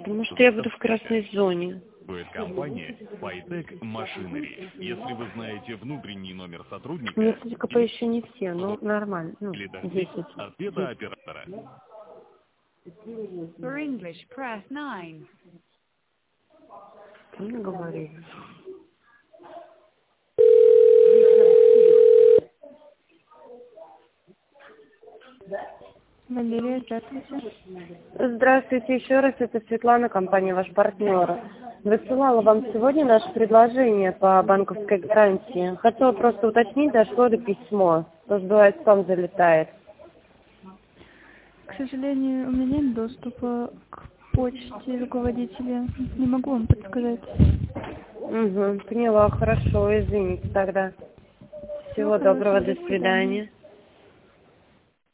Потому что я буду в красной зоне. Компания Paytech Machinery. Если вы знаете внутренний номер сотрудника... Мне, кстати, КП еще не все, но нормально. Ну, или 10. ответа оператора. For English, press 9. Не говори. Валерия, здравствуйте. Здравствуйте еще раз, это Светлана, компания «Ваш партнер». Высылала вам сегодня наше предложение по банковской гарантии. Хотела просто уточнить, дошло ли письмо. Тоже бывает, спам залетает. К сожалению, у меня нет доступа к почте руководителя. Не могу вам подсказать. Угу, поняла, хорошо, извините тогда. Всего доброго, до свидания.